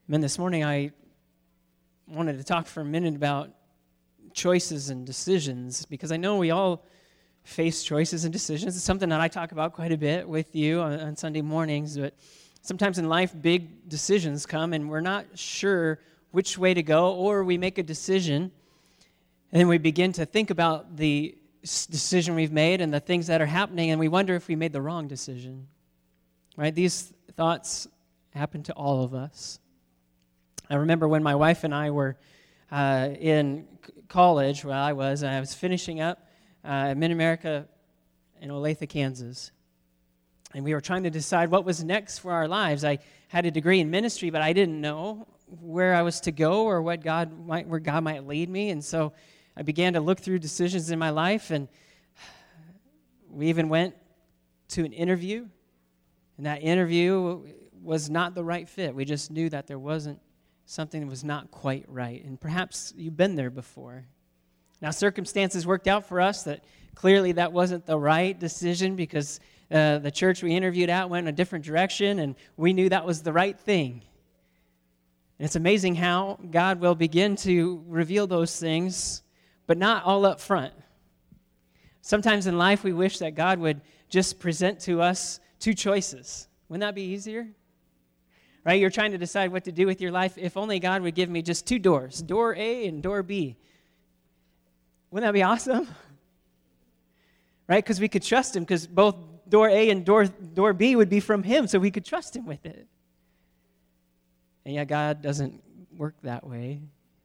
Man, this morning I wanted to talk for a minute about choices and decisions, because I know we all face choices and decisions. It's something that I talk about quite a bit with you on Sunday mornings, but sometimes in life big decisions come and we're not sure which way to go, or we make a decision and then we begin to think about the decision we've made and the things that are happening, and we wonder if we made the wrong decision, right? These thoughts happen to all of us. I remember when my wife and I were in college, I was finishing up at Mid-America in Olathe, Kansas. And we were trying to decide what was next for our lives. I had a degree in ministry, but I didn't know where I was to go or where God might lead me. And so I began to look through decisions in my life, and we even went to an interview. And that interview was not the right fit. We just knew that there wasn't something that was not quite right. And perhaps you've been there before. Now, circumstances worked out for us that clearly that wasn't the right decision, because the church we interviewed at went in a different direction, and we knew that was the right thing. And it's amazing how God will begin to reveal those things, but not all up front. Sometimes in life we wish that God would just present to us two choices. Wouldn't that be easier? Right? You're trying to decide what to do with your life. If only God would give me just two doors, door A and door B. Wouldn't that be awesome? Right? Because we could trust Him, because both door A and door B would be from Him, so we could trust Him with it. And yet God doesn't work that way.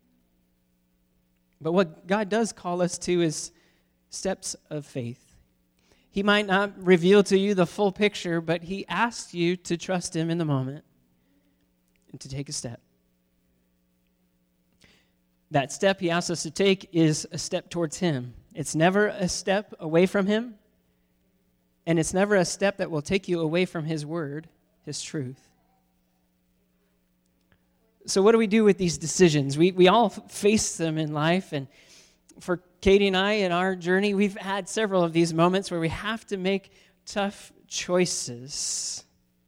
But what God does call us to is steps of faith. He might not reveal to you the full picture, but He asks you to trust Him in the moment and to take a step. That step He asks us to take is a step towards Him. It's never a step away from Him, and it's never a step that will take you away from His Word, His truth. So what do we do with these decisions? We all face them in life, and for Katie and I in our journey, we've had several of these moments where we have to make tough choices.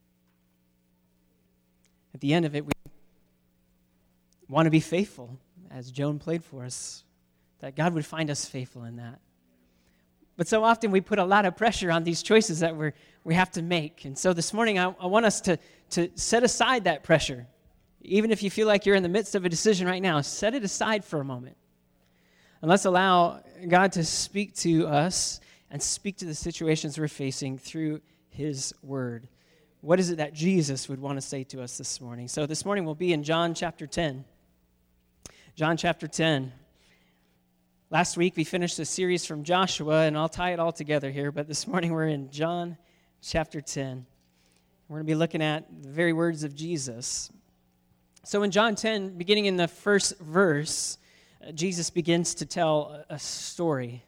At the end of it, we want to be faithful, as Joan played for us, that God would find us faithful in that. But so often we put a lot of pressure on these choices that we have to make. And so this morning I want us to set aside that pressure. Even if you feel like you're in the midst of a decision right now, set it aside for a moment. And let's allow God to speak to us and speak to the situations we're facing through His Word. What is it that Jesus would want to say to us this morning? So this morning we'll be in John chapter 10. John chapter 10. Last week we finished a series from Joshua, and I'll tie it all together here, but this morning we're in John chapter 10. We're going to be looking at the very words of Jesus. So in John 10, beginning in the first verse, Jesus begins to tell a story.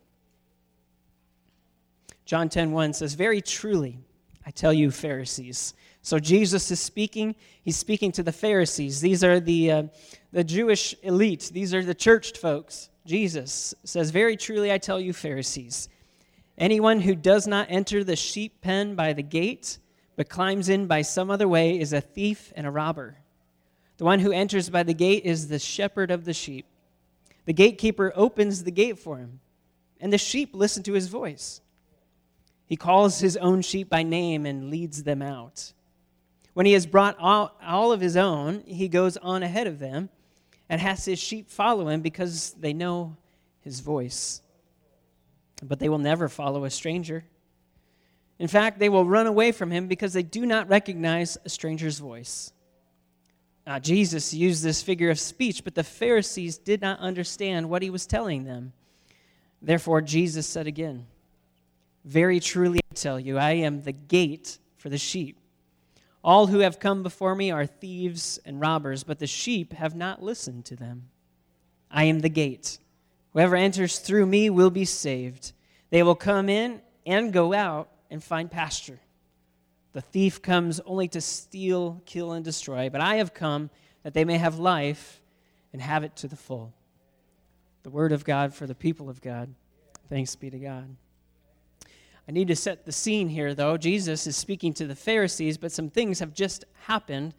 John 10:1 says, "Very truly, I tell you, Pharisees." So Jesus is speaking. He's speaking to the Pharisees. These are the Jewish elite. These are the churched folks. Jesus says, "Very truly, I tell you, Pharisees, anyone who does not enter the sheep pen by the gate, but climbs in by some other way, is a thief and a robber. The one who enters by the gate is the shepherd of the sheep. The gatekeeper opens the gate for him, and the sheep listen to his voice. He calls his own sheep by name and leads them out. When he has brought all of his own, he goes on ahead of them and has his sheep follow him because they know his voice. But they will never follow a stranger. In fact, they will run away from him because they do not recognize a stranger's voice." Now, Jesus used this figure of speech, but the Pharisees did not understand what he was telling them. Therefore, Jesus said again, "Very truly I tell you, I am the gate for the sheep. All who have come before me are thieves and robbers, but the sheep have not listened to them. I am the gate. Whoever enters through me will be saved. They will come in and go out and find pasture. The thief comes only to steal, kill, and destroy, but I have come that they may have life and have it to the full." The word of God for the people of God. Thanks be to God. I need to set the scene here, though. Jesus is speaking to the Pharisees, but some things have just happened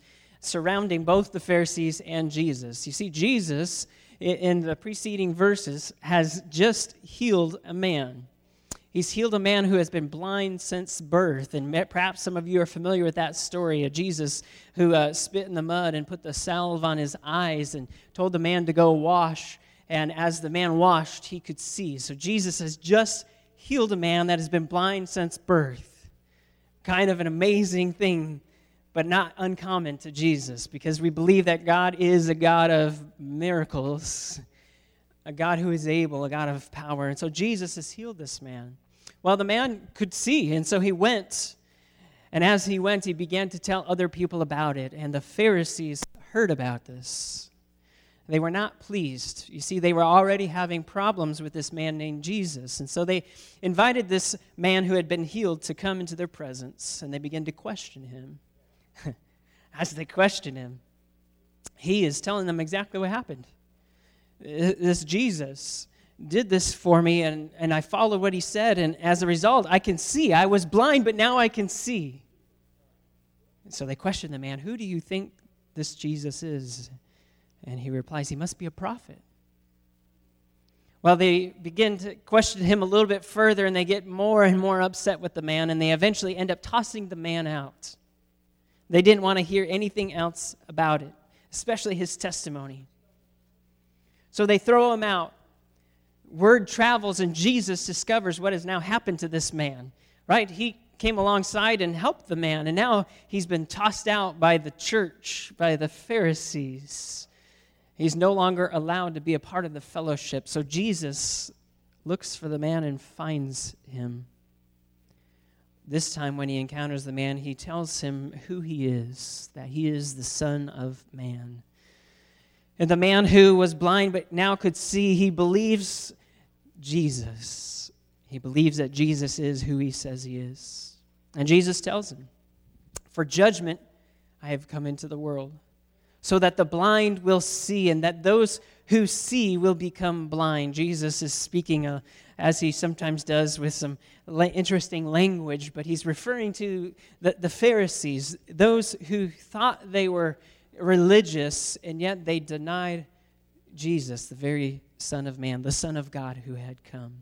surrounding both the Pharisees and Jesus. You see, Jesus, in the preceding verses, has just healed a man. He's healed a man who has been blind since birth, and perhaps some of you are familiar with that story of Jesus who spit in the mud and put the salve on his eyes and told the man to go wash, and as the man washed, he could see. So Jesus has just healed a man that has been blind since birth. Kind of an amazing thing, but not uncommon to Jesus, because we believe that God is a God of miracles, a God who is able, a God of power. And so Jesus has healed this man. Well, the man could see, and so he went. And as he went, he began to tell other people about it. And the Pharisees heard about this. They were not pleased. You see, they were already having problems with this man named Jesus. And so they invited this man who had been healed to come into their presence, and they began to question him. As they question him, he is telling them exactly what happened. This Jesus did this for me, and I followed what he said, and as a result, I can see. I was blind, but now I can see. And so they question the man, who do you think this Jesus is? And he replies, he must be a prophet. Well, they begin to question him a little bit further, and they get more and more upset with the man, and they eventually end up tossing the man out. They didn't want to hear anything else about it, especially his testimony. So they throw him out. Word travels, and Jesus discovers what has now happened to this man, right? He came alongside and helped the man, and now he's been tossed out by the church, by the Pharisees. He's no longer allowed to be a part of the fellowship. So Jesus looks for the man and finds him. This time when he encounters the man, he tells him who he is, that he is the Son of Man. And the man who was blind but now could see, he believes Jesus. He believes that Jesus is who he says he is. And Jesus tells him, for judgment I have come into the world, so that the blind will see, and that those who see will become blind. Jesus is speaking, as he sometimes does, with some interesting language, but he's referring to the Pharisees, those who thought they were religious, and yet they denied Jesus, the very Son of Man, the Son of God who had come.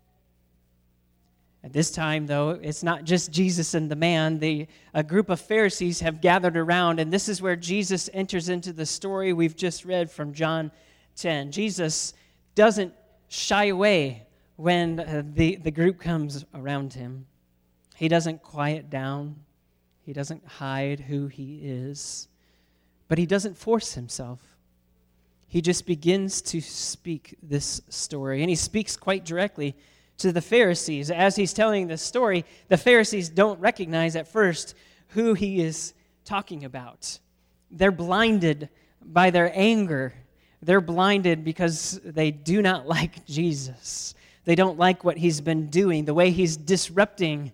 At this time, though, it's not just Jesus and the man. A group of Pharisees have gathered around, and this is where Jesus enters into the story we've just read from John 10. Jesus doesn't shy away when the group comes around him. He doesn't quiet down. He doesn't hide who he is. But he doesn't force himself. He just begins to speak this story, and he speaks quite directly to the Pharisees. As he's telling this story, the Pharisees don't recognize at first who he is talking about. They're blinded by their anger. They're blinded because they do not like Jesus. They don't like what he's been doing, the way he's disrupting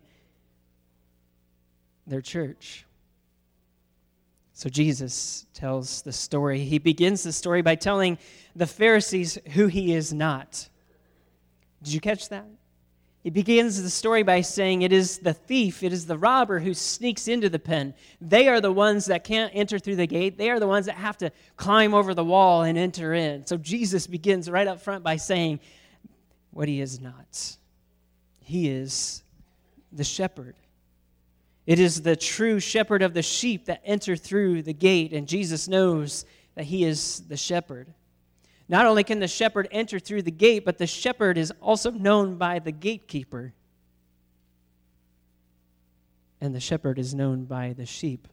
their church. So Jesus tells the story. He begins the story by telling the Pharisees who he is not. Did you catch that? He begins the story by saying it is the thief, it is the robber who sneaks into the pen. They are the ones that can't enter through the gate. They are the ones that have to climb over the wall and enter in. So Jesus begins right up front by saying what he is not. He is the shepherd. It is the true shepherd of the sheep that enter through the gate, and Jesus knows that he is the shepherd. Not only can the shepherd enter through the gate, but the shepherd is also known by the gatekeeper. And the shepherd is known by the sheep.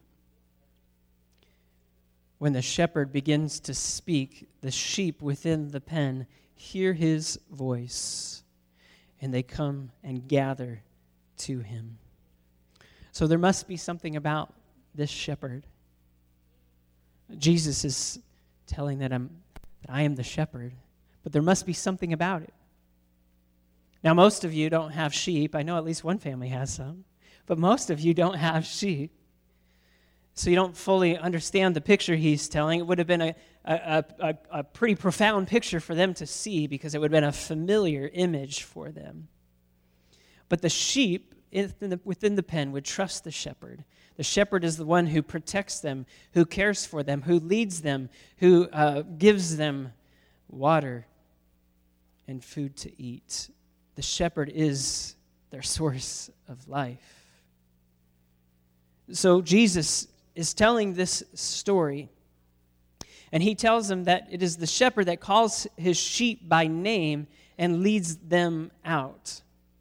When the shepherd begins to speak, the sheep within the pen hear his voice, and they come and gather to him. So there must be something about this shepherd. Jesus is telling that I am the shepherd, but there must be something about it. Now, most of you don't have sheep. I know at least one family has some, but most of you don't have sheep. So you don't fully understand the picture he's telling. It would have been a pretty profound picture for them to see because it would have been a familiar image for them. But the sheep within the pen would trust the shepherd. The shepherd is the one who protects them, who cares for them, who leads them, who gives them water and food to eat. The shepherd is their source of life. So Jesus is telling this story, and he tells them that it is the shepherd that calls his sheep by name and leads them out.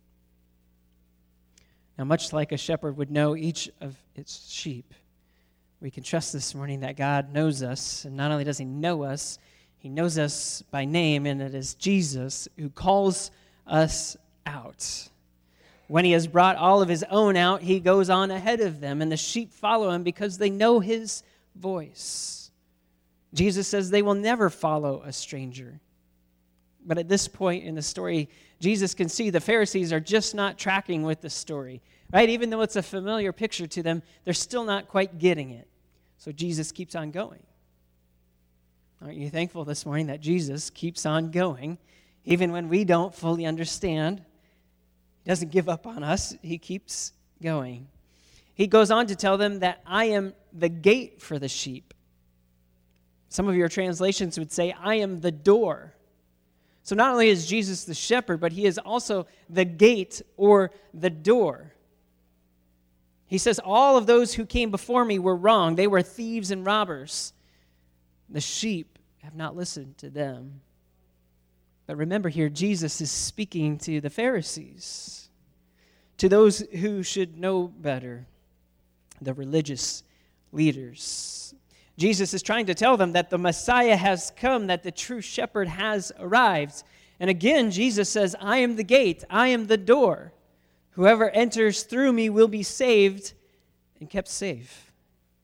Now, much like a shepherd would know each of its sheep, we can trust this morning that God knows us, and not only does he know us, he knows us by name, and it is Jesus who calls us out. When he has brought all of his own out, he goes on ahead of them, and the sheep follow him because they know his voice. Jesus says they will never follow a stranger. But at this point in the story, Jesus can see the Pharisees are just not tracking with the story, right? Even though it's a familiar picture to them, they're still not quite getting it. So Jesus keeps on going. Aren't you thankful this morning that Jesus keeps on going, even when we don't fully understand? He doesn't give up on us. He keeps going. He goes on to tell them that I am the gate for the sheep. Some of your translations would say, I am the door. So not only is Jesus the shepherd, but he is also the gate or the door. He says, all of those who came before me were wrong. They were thieves and robbers. The sheep have not listened to them. But remember here, Jesus is speaking to the Pharisees, to those who should know better, the religious leaders. Jesus is trying to tell them that the Messiah has come, that the true shepherd has arrived. And again, Jesus says, I am the gate, I am the door. Whoever enters through me will be saved and kept safe.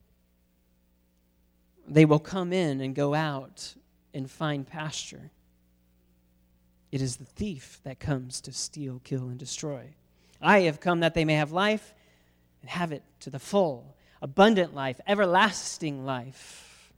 They will come in and go out and find pasture. It is the thief that comes to steal, kill, and destroy. I have come that they may have life and have it to the full. Abundant life, everlasting life.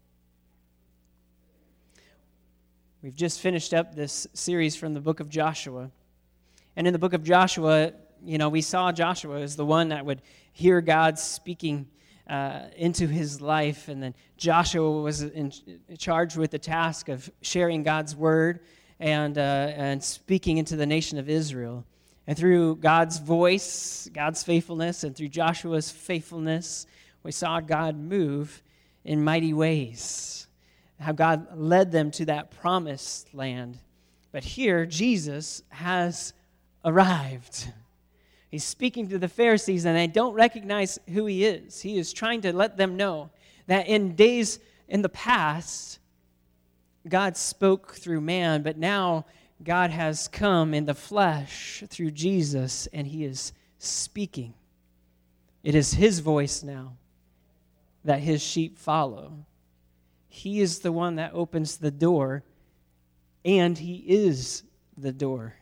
We've just finished up this series from the book of Joshua. And in the book of Joshua, we saw Joshua as the one that would hear God speaking into his life. And then Joshua was charged with the task of sharing God's word and speaking into the nation of Israel. And through God's voice, God's faithfulness, and through Joshua's faithfulness, we saw God move in mighty ways. How God led them to that promised land. But here, Jesus has arrived. He's speaking to the Pharisees, and they don't recognize who he is. He is trying to let them know that in days in the past, God spoke through man, but now God has come in the flesh through Jesus, and he is speaking. It is his voice now that his sheep follow. He is the one that opens the door, and he is the door.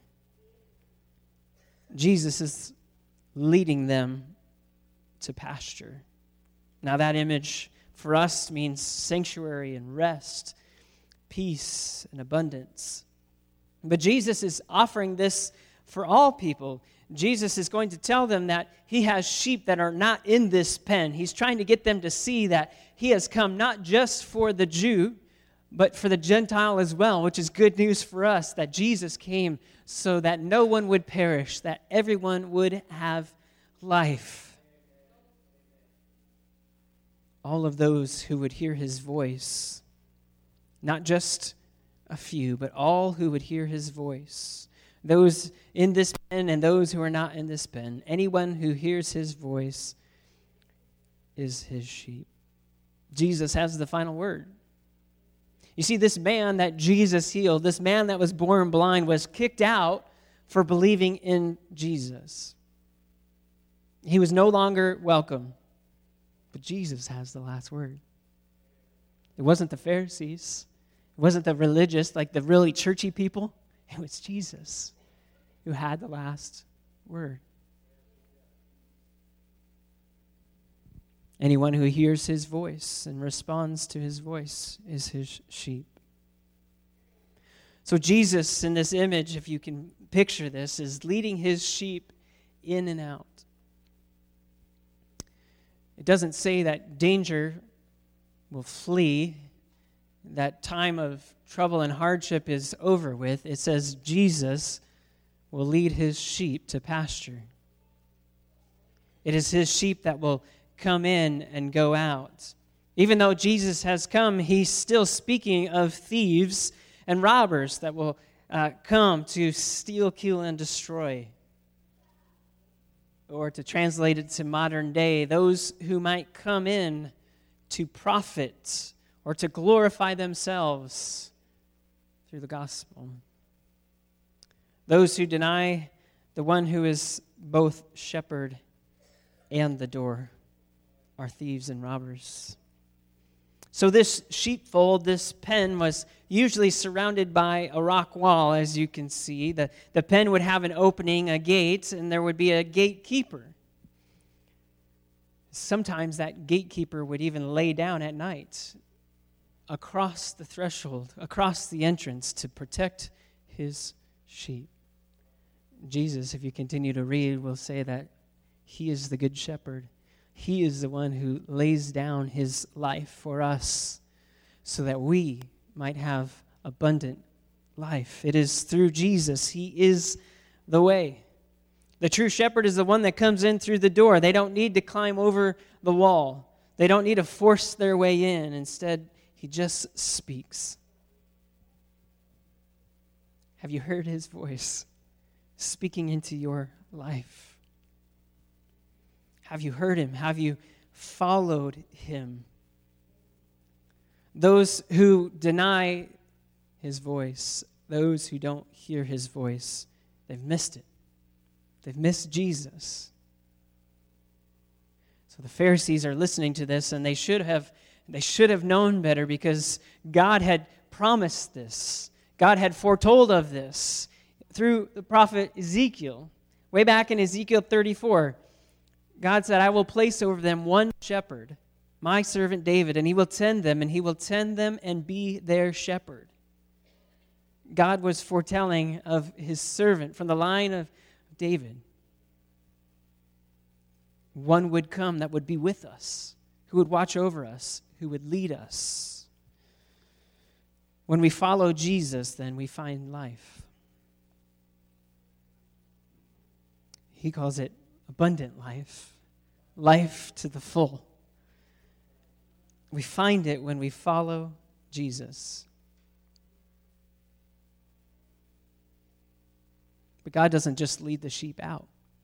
Jesus is leading them to pasture. Now that image for us means sanctuary and rest, peace and abundance. But Jesus is offering this for all people. Jesus is going to tell them that he has sheep that are not in this pen. He's trying to get them to see that he has come not just for the Jew, but for the Gentile as well, which is good news for us, that Jesus came so that no one would perish, that everyone would have life. All of those who would hear his voice, not just a few, but all who would hear his voice. Those in this pen and those who are not in this pen. Anyone who hears his voice is his sheep. Jesus has the final word. You see, this man that Jesus healed, this man that was born blind, was kicked out for believing in Jesus. He was no longer welcome. But Jesus has the last word. It wasn't the Pharisees. It wasn't the religious, like the really churchy people. It was Jesus who had the last word. Anyone who hears his voice and responds to his voice is his sheep. So Jesus, in this image, if you can picture this, is leading his sheep in and out. It doesn't say that danger will flee, that time of trouble and hardship is over with. It says Jesus will lead his sheep to pasture. It is his sheep that will come in and go out. Even though Jesus has come, he's still speaking of thieves and robbers that will come to steal, kill, and destroy. Or to translate it to modern day, those who might come in to profit or to glorify themselves through the gospel. Those who deny the one who is both shepherd and the door are thieves and robbers. So this sheepfold, this pen, was usually surrounded by a rock wall, as you can see. The pen would have an opening, a gate, and there would be a gatekeeper. Sometimes that gatekeeper would even lay down at night across the threshold, across the entrance, to protect his sheep. Jesus, if you continue to read, will say that he is the good shepherd. He is the one who lays down his life for us so that we might have abundant life. It is through Jesus. He is the way. The true shepherd is the one that comes in through the door. They don't need to climb over the wall. They don't need to force their way in. Instead, he just speaks. Have you heard his voice speaking into your life? Have you heard him? Have you followed him? Those who deny his voice, those who don't hear his voice, they've missed it. They've missed Jesus. So the Pharisees are listening to this, and they should have known better, because God had promised this. God had foretold of this through the prophet Ezekiel. Way back in Ezekiel 34, God said, I will place over them one shepherd, my servant David, and he will tend them, and be their shepherd. God was foretelling of his servant from the line of David. One would come that would be with us, who would watch over us, who would lead us. When we follow Jesus, then we find life. He calls it abundant life, life to the full. We find it when we follow Jesus. But God doesn't just lead the sheep out.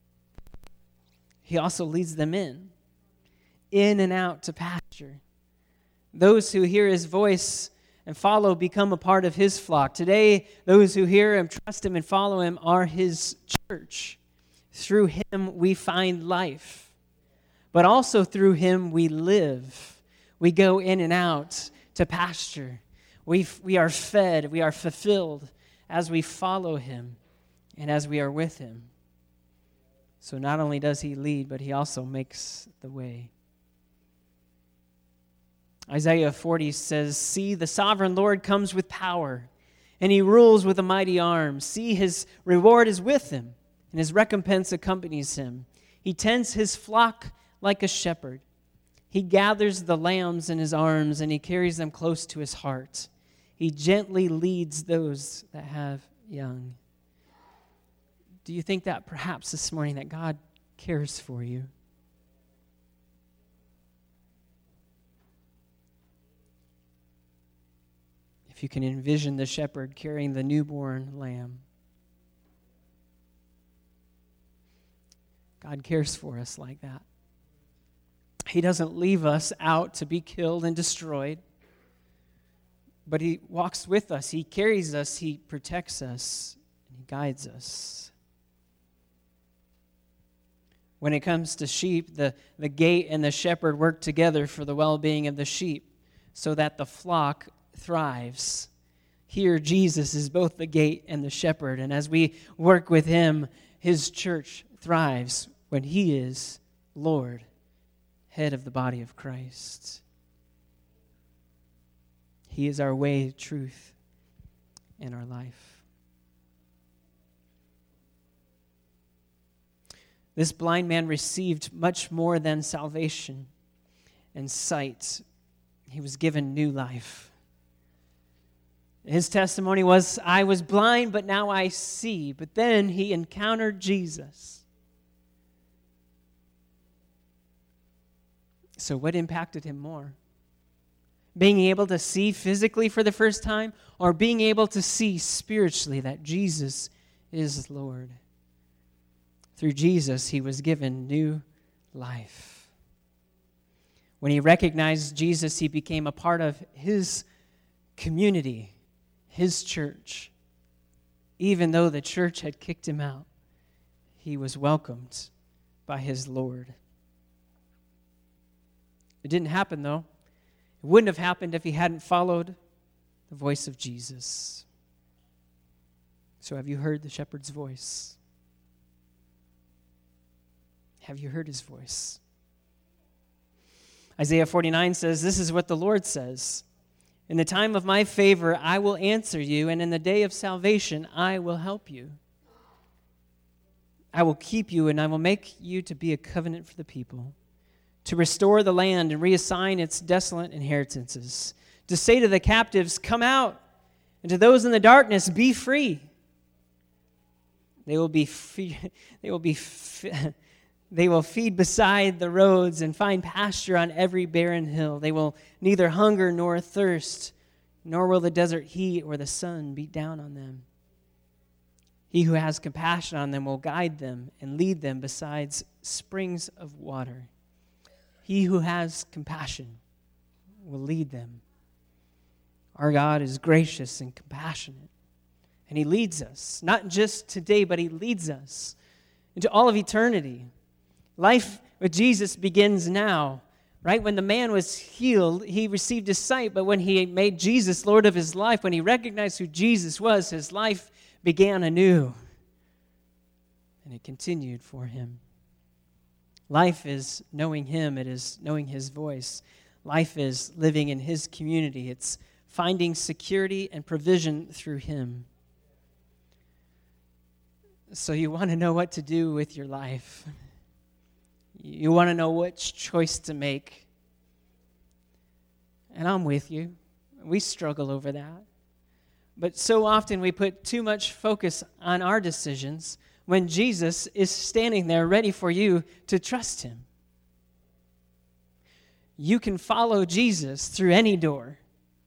He also leads them in and out to pasture. Those who hear his voice and follow become a part of his flock. Today, those who hear him, trust him, and follow him are his church. Through him we find life, but also through him we live. We go in and out to pasture. We are fed, we are fulfilled as we follow him and as we are with him. So not only does he lead, but he also makes the way. Isaiah 40 says, see, the sovereign Lord comes with power, and he rules with a mighty arm. See, his reward is with him, and his recompense accompanies him. He tends his flock like a shepherd. He gathers the lambs in his arms, and he carries them close to his heart. He gently leads those that have young. Do you think that perhaps this morning that God cares for you? If you can envision the shepherd carrying the newborn lamb. God cares for us like that. He doesn't leave us out to be killed and destroyed, but he walks with us. He carries us. He protects us. And he guides us. When it comes to sheep, the gate and the shepherd work together for the well-being of the sheep so that the flock thrives. Here, Jesus is both the gate and the shepherd, and as we work with him, his church thrives when he is Lord, head of the body of Christ. He is our way, truth, and our life. This blind man received much more than salvation. and sight. He was given new life. His testimony was, I was blind, but now I see. But then he encountered Jesus. So what impacted him more? Being able to see physically for the first time, or being able to see spiritually that Jesus is Lord? Through Jesus, he was given new life. When he recognized Jesus, he became a part of his community, his church. Even though the church had kicked him out, he was welcomed by his Lord. It didn't happen, though. It wouldn't have happened if he hadn't followed the voice of Jesus. So have you heard the shepherd's voice? Have you heard his voice? Isaiah 49 says, this is what the Lord says. In the time of my favor, I will answer you, and in the day of salvation, I will help you. I will keep you, and I will make you to be a covenant for the people, to restore the land and reassign its desolate inheritances, to say to the captives, come out, and to those in the darkness, be free. They will feed beside the roads and find pasture on every barren hill. They will neither hunger nor thirst, nor will the desert heat or the sun beat down on them. He who has compassion on them will guide them and lead them beside springs of water. He who has compassion will lead them. Our God is gracious and compassionate, and he leads us, not just today, but he leads us into all of eternity. Life with Jesus begins now, right? When the man was healed, he received his sight, but when he made Jesus Lord of his life, when he recognized who Jesus was, his life began anew, and it continued for him. Life is knowing him. It is knowing his voice. Life is living in his community. It's finding security and provision through him. So you want to know what to do with your life. You want to know which choice to make. And I'm with you. We struggle over that. But so often we put too much focus on our decisions when Jesus is standing there ready for you to trust him. You can follow Jesus through any door,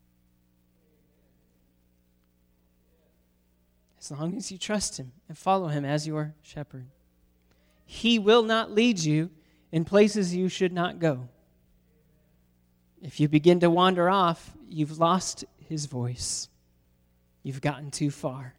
as long as you trust him and follow him as your shepherd. He will not lead you in places you should not go. If you begin to wander off, you've lost his voice. You've gotten too far.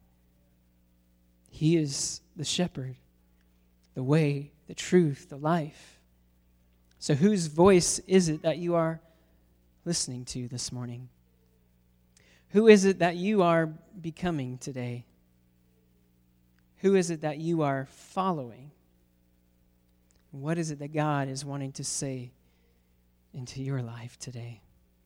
He is the shepherd, the way, the truth, the life. So whose voice is it that you are listening to this morning? Who is it that you are becoming today? Who is it that you are following? What is it that God is wanting to say into your life today?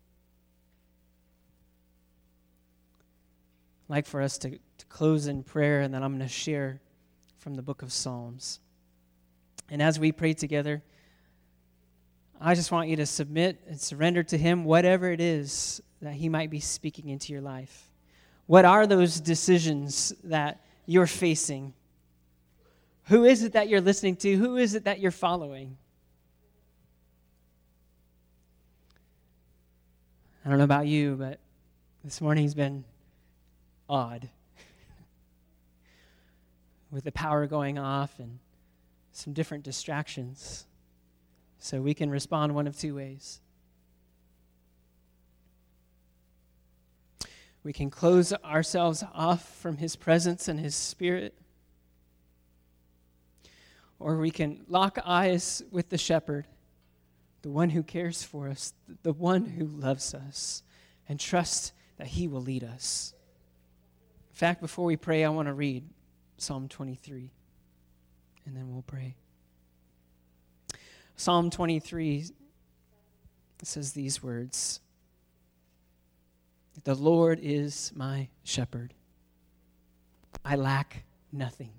I'd like for us to close in prayer, and then I'm going to share from the book of Psalms. And as we pray together, I just want you to submit and surrender to him whatever it is that he might be speaking into your life. What are those decisions that you're facing? Who is it that you're listening to? Who is it that you're following? I don't know about you, but this morning's been odd. With the power going off and some different distractions. So we can respond one of two ways. We can close ourselves off from his presence and his spirit. Or we can lock eyes with the shepherd, the one who cares for us, the one who loves us, and trust that he will lead us. In fact, before we pray, I want to read Psalm 23, and then we'll pray. Psalm 23 says these words: "The Lord is my shepherd. I lack nothing."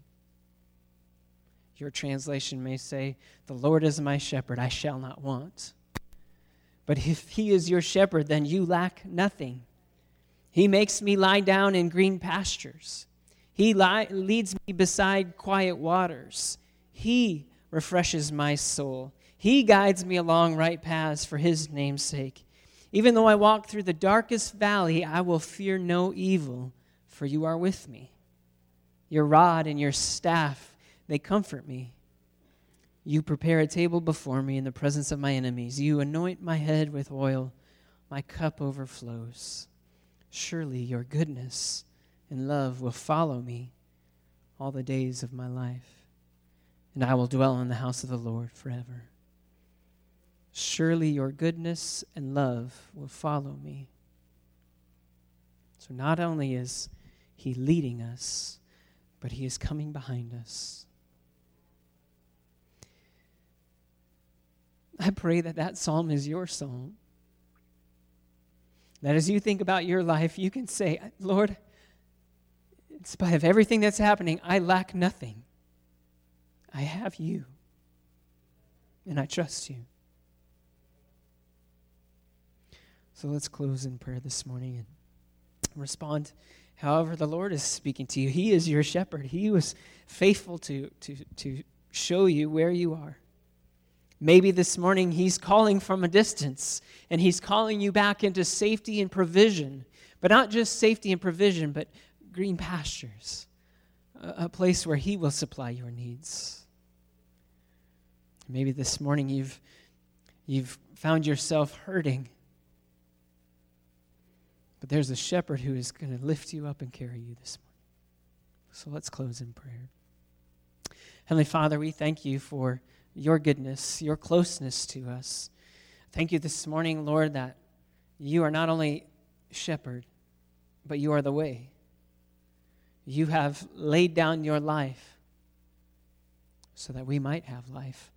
Your translation may say, "The Lord is my shepherd, I shall not want." But if he is your shepherd, then you lack nothing. He makes me lie down in green pastures. He leads me beside quiet waters. He refreshes my soul. He guides me along right paths for his name's sake. Even though I walk through the darkest valley, I will fear no evil, for you are with me. Your rod and your staff, they comfort me. You prepare a table before me in the presence of my enemies. You anoint my head with oil. My cup overflows. Surely your goodness and love will follow me all the days of my life, and I will dwell in the house of the Lord forever. Surely your goodness and love will follow me. So not only is he leading us, but he is coming behind us. I pray that that psalm is your psalm. That as you think about your life, you can say, Lord, in spite of everything that's happening, I lack nothing. I have you, and I trust you. So let's close in prayer this morning and respond however the Lord is speaking to you. He is your shepherd. He was faithful to show you where you are. Maybe this morning he's calling from a distance, and he's calling you back into safety and provision. But not just safety and provision, but green pastures, a place where he will supply your needs. Maybe this morning you've found yourself hurting, but there's a shepherd who is going to lift you up and carry you this morning. So let's close in prayer. Heavenly Father, we thank you for your goodness, your closeness to us. Thank you this morning, Lord, that you are not only shepherd, but you are the way. You have laid down your life so that we might have life.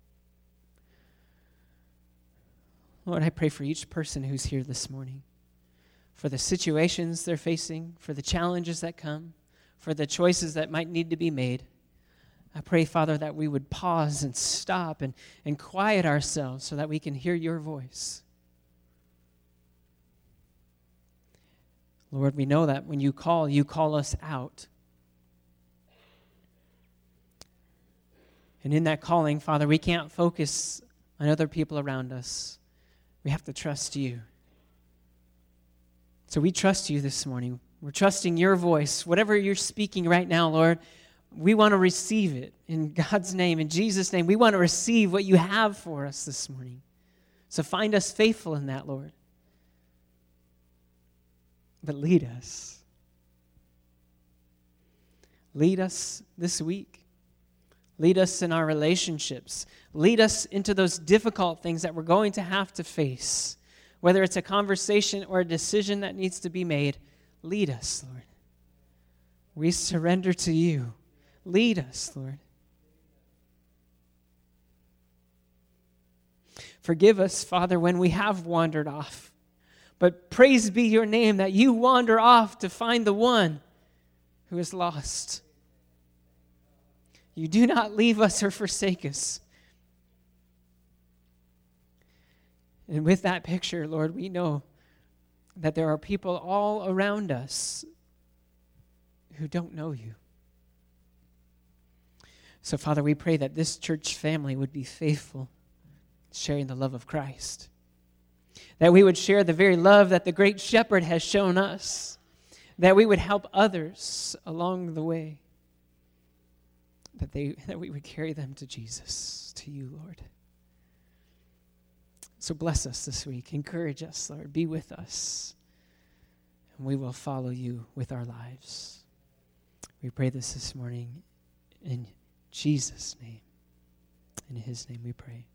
Lord, I pray for each person who's here this morning, for the situations they're facing, for the challenges that come, for the choices that might need to be made. I pray, Father, that we would pause and stop and quiet ourselves so that we can hear your voice. Lord, we know that when you call us out. And in that calling, Father, we can't focus on other people around us. We have to trust you. So we trust you this morning. We're trusting your voice. Whatever you're speaking right now, Lord, we want to receive it in God's name, in Jesus' name. We want to receive what you have for us this morning. So find us faithful in that, Lord. But lead us. Lead us this week. Lead us in our relationships. Lead us into those difficult things that we're going to have to face. Whether it's a conversation or a decision that needs to be made, lead us, Lord. We surrender to you. Lead us, Lord. Forgive us, Father, when we have wandered off. But praise be your name that you wander off to find the one who is lost. You do not leave us or forsake us. And with that picture, Lord, we know that there are people all around us who don't know you. So, Father, we pray that this church family would be faithful, sharing the love of Christ. That we would share the very love that the great shepherd has shown us. That we would help others along the way. That we would carry them to Jesus, to you, Lord. So bless us this week. Encourage us, Lord. Be with us. And we will follow you with our lives. We pray this morning in Jesus' name. In his name we pray.